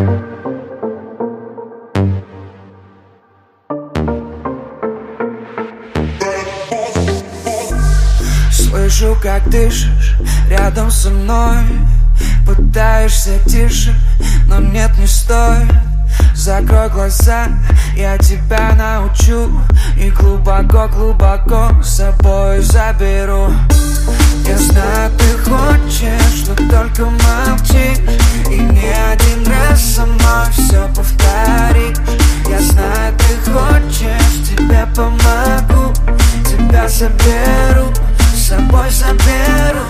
Слышу, как дышишь рядом со мной. Пытаешься тише, но нет, не стоит. Закрой глаза, я тебя научу. И глубоко-глубоко с собой заберу. Я знаю, ты хочешь, но только молчишь. И не один раз со мной все повторишь. Я знаю, ты хочешь, тебе помогу. Тебя заберу, с собой заберу.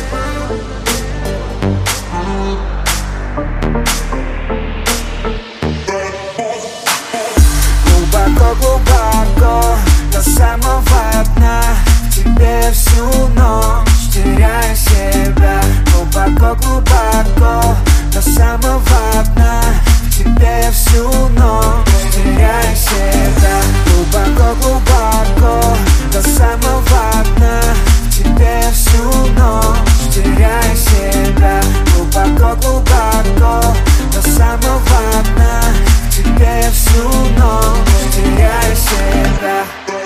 Глубоко-глубоко до самого дна. В тебе всю ночь теряю себя. Глубоко-глубоко до самого дна. В тебе я всю ночь теряю себя. Глубоко-глубоко до самого дна. В тебе я всю ночь теряю себя. Глубоко-глубоко до самого дна. В тебе я всю ночь теряю себя.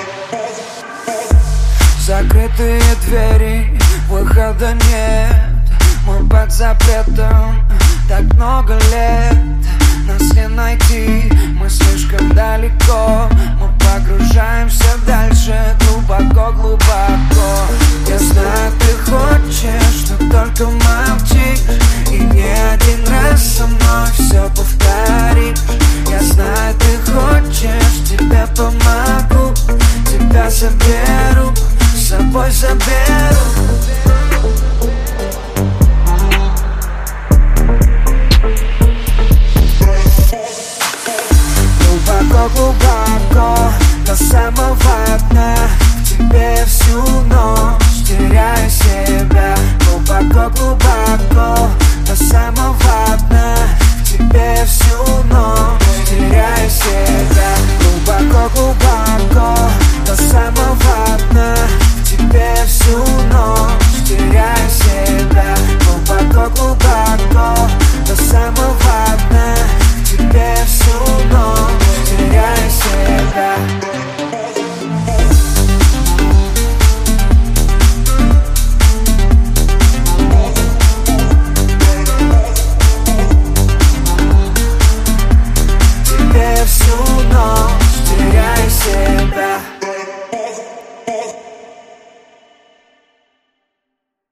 Закрытые двери, выхода нет. Мы под запретом так много лет. Нас не найти, мы слишком далеко. Мы погружаемся дальше, глубоко-глубоко. Я знаю, ты хочешь, но только